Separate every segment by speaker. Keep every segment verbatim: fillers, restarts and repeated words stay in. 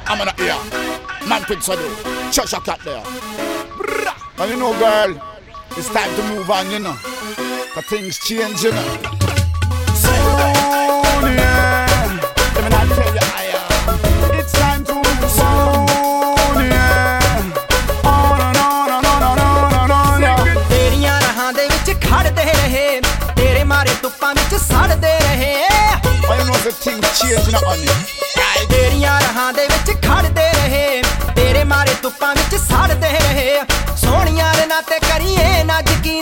Speaker 1: I'm gonna hear. Man Prince Ado, Cheshire Cat there. And you know, girl, it's time to move on, you know. Cause things change, you know. So, yeah. Let me not tell you, I am. It's time to move on, yeah. On and on and on and on and on, yeah.
Speaker 2: ਤੇਰੀਆਂ ਰਾਹਾਂ ਦੇ ਵਿੱਚ ਖੜਦੇ ਰਹੇ, ਤੇਰੇ ਮਾਰੇ ਧੁੱਪਾਂ ਵਿੱਚ ਸੜਦੇ ਰਹੇ।
Speaker 1: I know the things change, not on it.
Speaker 2: ਤੇਰੀਆਂ ਰਾਹਾਂ ਦੇ ਵਿੱਚ ਖੜਦੇ ਰਹੇ, ਤੇਰੇ ਮਾਰੇ ਧੁੱਪਾਂ ਵਿੱਚ ਸੜਦੇ ਰਹੇ। ਸੋਹਣੀਆਂ ਦੇ ਨਾਂ ਤੇ ਕਰੀਏ ਨਾ ਯਕੀਨ,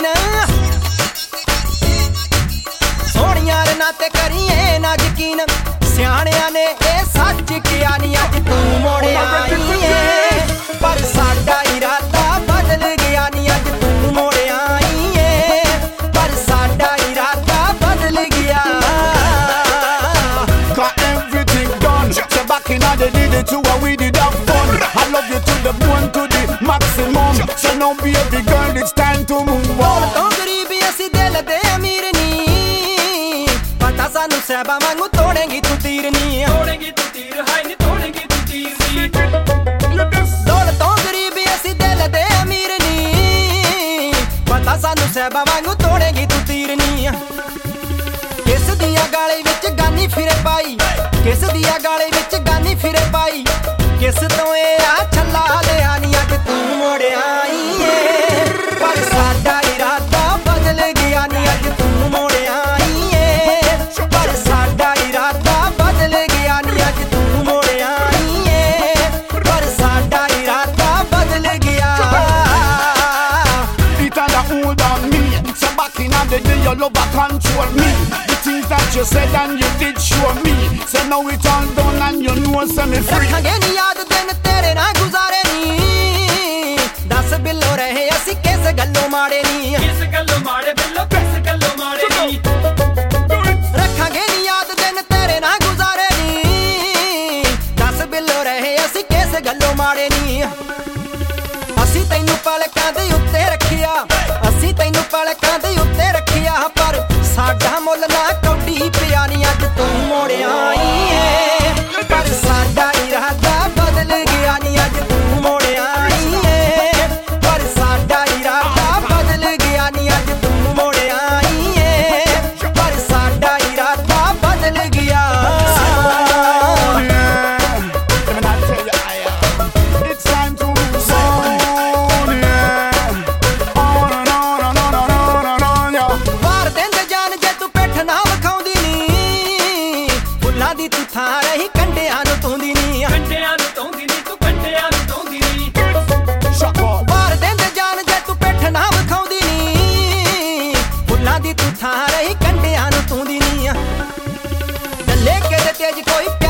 Speaker 2: ਸੋਹਣੀਆਂ ਦੇ ਨਾਂ ਤੇ ਕਰੀਏ ਨਾ ਯਕੀਨ। ਸਿਆਣਿਆਂ ਨੇ ਇਹ ਸੱਚ ਕਿਹਾ ਨੀ ਅੱਜ ਤੂੰ ਮੁੜ ਆਈ ਏ, ਪਰ ਸਾਡਾ ਇਰਾਦਾ ਬਦਲ ਗਿਆ ਨੀ ਅੱਜ ਤੂੰ ਮੁੜ ਆਈ ਏ, ਪਰ ਸਾਡਾ ਇਰਾਦਾ ਬਦਲ ਗਿਆ।
Speaker 1: Got everything done. So back in the day, the two and we did have fun. I love you to the bone, to the maximum. So now baby girl, it's time to move on.
Speaker 2: ਤੋਂ ਗਰੀਬੀ ਅਸੀਂ ਦਿਲ ਦੇ ਅਮੀਰ ਨੀ, ਪਤਾ ਸਾਨੂੰ ਸਹਿਬਾਂ ਵਾਂਗੂ ਤੋੜੇਂਗੀ ਤੂੰ ਤੀਰ ਨੀ, ਤੋੜੇਂਗੀ ਤੂੰ ਤੀਰ ਹਾਏ ਨੀ ਤੋੜੇਂਗੀ ਤੂੰ ਤੀਰ ਨੀ। ਦੌਲਤ ਤੋਂ ਗਰੀਬੀ ਅਸੀਂ ਦਿਲ ਦੇ ਅਮੀਰ ਨੀ, ਪਤਾ ਸਾਨੂੰ ਸਹਿਬਾਂ ਵਾਂਗੂ ਤੋੜੇਂਗੀ ਤੂੰ ਤੀਰ ਨੀ। ਕਿਸ ਦੀਆਂ ਗਾਲੇ ਵਿੱਚ ਗਾਨੀ ਫਿਰੇ ਪਾਈ, ਕਿਸ ਦੀਆਂ ਗਾਲੇ ਵਿੱਚ ਗਾਨੀ ਫਿਰੇ ਪਾਈ। ਕਿਸ ਤੋਂ ਇਹ ਆ ਛੱਲਾ ਲਿਆ ਨੀ ਅੱਜ ਤੂੰ ਮੁੜ ਆਈ ਏ, ਪਰ ਸਾਡਾ ਇਰਾਦਾ ਬਦਲ ਗਿਆ ਨੀ ਅੱਜ ਤੂੰ ਮੁੜ ਆਈ ਏ, ਪਰ ਸਾਡਾ ਇਰਾਦਾ ਬਦਲ ਗਿਆ ਨੀ ਅੱਜ ਤੂੰ ਮੁੜ ਆਈ ਏ, ਪਰ ਸਾਡਾ ਇਰਾਦਾ ਬਦਲ ਗਿਆ।
Speaker 1: It and that hold on me. So back in the day, your love control me. The things that you said and you did show me. So now it's all done and you know so me free.
Speaker 2: ਰੱਖਾਂਗੇ ਨੀ ਯਾਦ ਦਿਨ ਤੇਰੇ ਨਾਲ ਗੁਜ਼ਾਰੇ ਨੀ, ਦਸ ਬਿੱਲੋ ਰਹੇ ਅਸੀਂ ਕਿਸ ਗੱਲੋਂ ਮਾੜੇ ਨੀ, ਕਿਸ ਗੱਲੋਂ ਮਾੜੇ ਬਿੱਲੋ ਕਿਸ ਗੱਲੋਂ ਮਾੜੇ ਨੀ। ਰੱਖਾਂਗੇ ਨੀ ਯਾਦ ਦਿਨ ਤੇਰੇ ਨਾਲ ਗੁਜ਼ਾਰੇ ਨੀ, ਦਸ ਬਿੱਲੋ ਰਹੇ ਅਸੀਂ ਕਿਸ ਗੱਲੋਂ ਮਾੜੇ ਨੀ। ਅਸੀਂ ਤੈਨੂੰ ਪਲਕਾਂ ਦੇ ਉੱਤੇ ਰੱਖਿਆ, ਅਸੀਂ ਤੈਨੂੰ ਪਲਕਾਂ ਦੇ ਉੱਤੇ ਰੱਖਿਆ, ਪਰ ਸਾਡਾ ਮੁੱਲ ਨਾ ਕੌਡੀ ਪਿਆ ਨੀ ਅੱਜ ਤੂੰ ਮੁੜ ਆਈ ਏ, ਪਰ ਸਾਡਾ ਇਰਾਦਾ ਬਦਲ ਗਿਆ ਨੀ ਅੱਜ ਤੂੰ ਮੁੜ ਆਈ ਏ, ਪਰ ਸਾਡਾ ਇਰਾਦਾ ਬਦਲ ਗਿਆ ਨੀ ਅੱਜ ਤੂੰ ਮੁੜ ਆਈ ਏ, ਪਰ ਸਾਡਾ ਇਰਾਦਾ ਬਦਲ ਗਿਆ। ਵਾਰ ਦਿੰਦੇ ਜਾਨ ਜੇ ਤੂੰ ਪਿੱਠ ਨਾ ਵਿਖਾਉਂਦੀ ਨੀ, ਫੁੱਲਾਂ ਦੀ ਤੂੰ ਥਾਂ ਰਹੀ ਕੰਡਿਆਂ ਨੂੰ ਧੋਂਦੀ ਨੀ, ਕੰਡਿਆਂ ਨੂੰ ਧੋਂਦੀ ਨੀ ਤੂੰ ਕੰਡਿਆਂ ਨੂੰ ਧੋਂਦੀ ਨੀ। ਵਾਰ ਦਿੰਦੇ ਜਾਨ ਜੇ ਤੂੰ ਪਿੱਠ ਨਾ ਵਿਖਾਉਂਦੀ ਨੀ, ਫੁੱਲਾਂ ਦੀ ਤੂੰ ਥਾਂ ਰਹੀ ਕੰਡਿਆਂ ਨੂੰ ਧੋਂਦੀ ਨੀ। ਡੱਲੇ ਕੇ ਤੇਜ ਕੋਈ